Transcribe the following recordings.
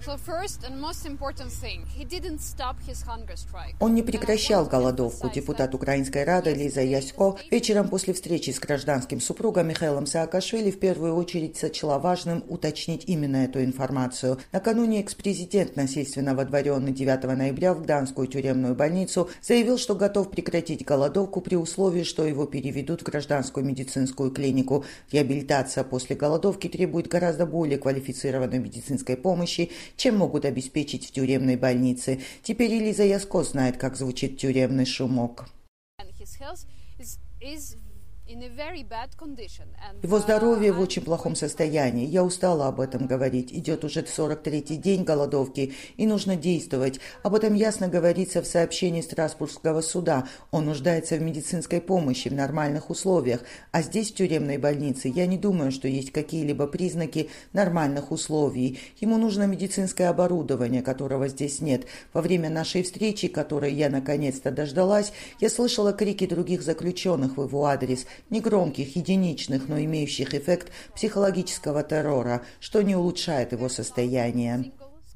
Он не прекращал голодовку. Депутат Украинской Рады Лиза Ясько вечером после встречи с гражданским супругом Михаилом Саакашвили в первую очередь сочла важным уточнить именно эту информацию. Накануне экс-президент насильственно водворенный 9 ноября в Гданскую тюремную больницу заявил, что готов прекратить голодовку при условии, что его переведут в гражданскую медицинскую клинику. Реабилитация после голодовки требует гораздо более квалифицированной медицинской помощи, чем могут обеспечить в тюремной больнице. Теперь Лиза Ясько знает, как звучит тюремный шумок. Его здоровье в очень плохом состоянии. Я устала об этом говорить. Идет уже 43-й день голодовки, и нужно действовать. Об этом ясно говорится в сообщении Страсбургского суда. Он нуждается в медицинской помощи, в нормальных условиях. А здесь, в тюремной больнице, я не думаю, что есть какие-либо признаки нормальных условий. Ему нужно медицинское оборудование, которого здесь нет. Во время нашей встречи, которой я наконец-то дождалась, я слышала крики других заключенных в его адрес. Негромких, единичных, но имеющих эффект психологического террора, что не улучшает его состояние.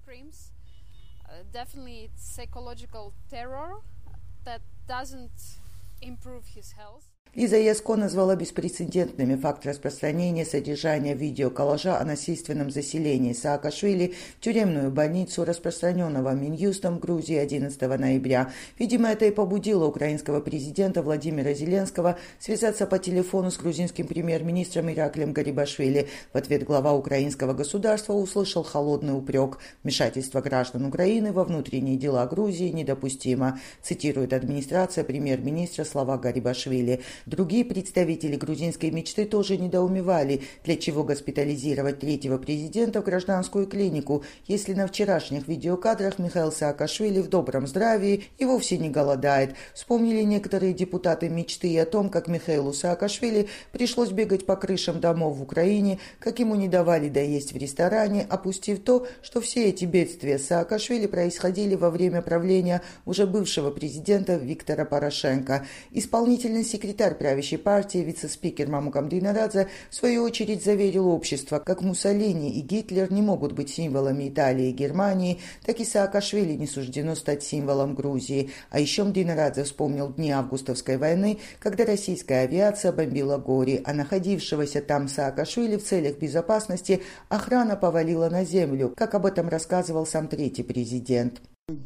Лиза Ясько назвала беспрецедентными факт распространения содержания видеоколлажа о насильственном заселении Саакашвили в тюремную больницу, распространенного Минюстом в Грузии 11 ноября. Видимо, это и побудило украинского президента Владимира Зеленского связаться по телефону с грузинским премьер-министром Ираклием Гарибашвили. В ответ глава украинского государства услышал холодный упрек. Вмешательство граждан Украины во внутренние дела Грузии недопустимо, цитирует администрация премьер-министра слова Гарибашвили. Другие представители грузинской мечты тоже недоумевали, для чего госпитализировать третьего президента в гражданскую клинику, если на вчерашних видеокадрах Михаил Саакашвили в добром здравии и вовсе не голодает. Вспомнили некоторые депутаты мечты и о том, как Михаилу Саакашвили пришлось бегать по крышам домов в Украине, как ему не давали доесть в ресторане, опустив то, что все эти бедствия Саакашвили происходили во время правления уже бывшего президента Виктора Порошенко. Исполнительный секретарь правящей партии, вице-спикер Мамукам Дынарадзе, в свою очередь заверил общество, как Муссолини и Гитлер не могут быть символами Италии и Германии, так и Саакашвили не суждено стать символом Грузии. А еще Дынарадзе вспомнил дни августовской войны, когда российская авиация бомбила Гори, а находившегося там Саакашвили в целях безопасности охрана повалила на землю, как об этом рассказывал сам третий президент.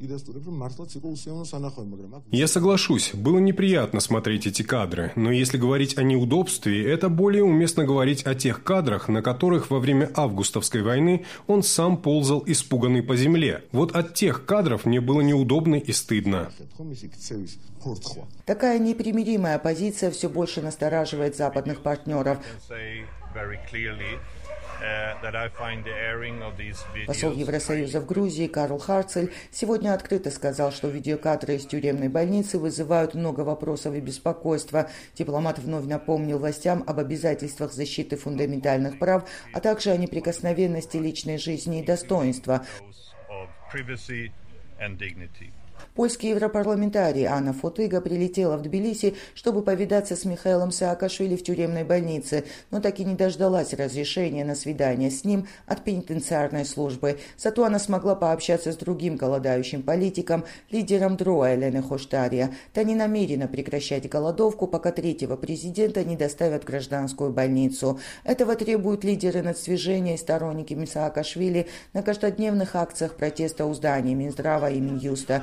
Я соглашусь, было неприятно смотреть эти кадры, но если говорить о неудобстве, это более уместно говорить о тех кадрах, на которых во время августовской войны он сам ползал испуганный по земле. Вот от тех кадров мне было неудобно и стыдно. Такая непримиримая позиция все больше настораживает западных партнеров. Посол Евросоюза в Грузии Карл Харцель сегодня открыто сказал, что видеокадры из тюремной больницы вызывают много вопросов и беспокойства. Дипломат вновь напомнил властям об обязательствах защиты фундаментальных прав, а также о неприкосновенности личной жизни и достоинства. Польский европарламентарий Анна Фотыга прилетела в Тбилиси, чтобы повидаться с Михаилом Саакашвили в тюремной больнице, но так и не дождалась разрешения на свидание с ним от пенитенциарной службы. Зато она смогла пообщаться с другим голодающим политиком, лидером ДРОА Еленой Хоштария. Та не намерена прекращать голодовку, пока третьего президента не доставят в гражданскую больницу. Этого требуют лидеры нацдвижения и сторонники Саакашвили на каждодневных акциях протеста у зданий Минздрава и Минюста.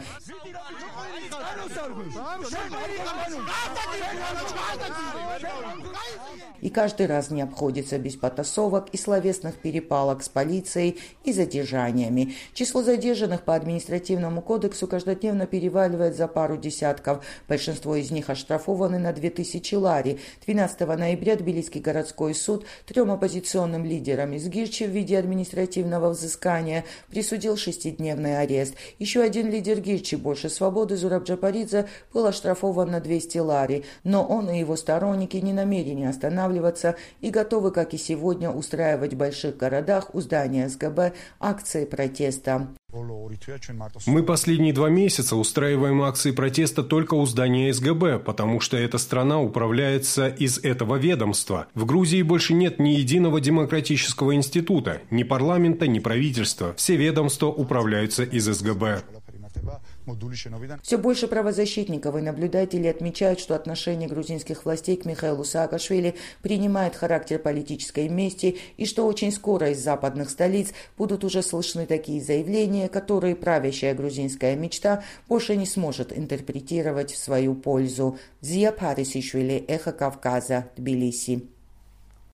И каждый раз не обходится без потасовок и словесных перепалок с полицией и задержаниями. Число задержанных по административному кодексу каждодневно переваливает за пару десятков. Большинство из них оштрафованы на 2000 лари. 12 ноября Тбилисский городской суд 3 оппозиционным лидерам из Гирчи в виде административного взыскания присудил 6-дневный арест. Еще один лидер Гирчи «Больше свободы» Зураб Джапаридзе был оштрафован на 200 лари, но он и его сторонники не намерены останавливаться и готовы, как и сегодня, устраивать в больших городах у здания СГБ акции протеста. Мы последние 2 месяца устраиваем акции протеста только у здания СГБ, потому что эта страна управляется из этого ведомства. В Грузии больше нет ни единого демократического института, ни парламента, ни правительства. Все ведомства управляются из СГБ. Все больше правозащитников и наблюдателей отмечают, что отношение грузинских властей к Михаилу Саакашвили принимает характер политической мести и что очень скоро из западных столиц будут уже слышны такие заявления, которые правящая грузинская мечта больше не сможет интерпретировать в свою пользу. Зия Парисишвили, Эхо Кавказа, Тбилиси.